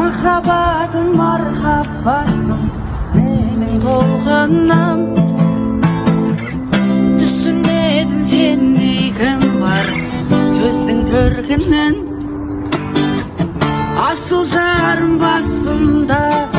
махаббатым менің болғаннан. Түсінетін сендей кім бар сөздің төркінін. Асыл жарым басымда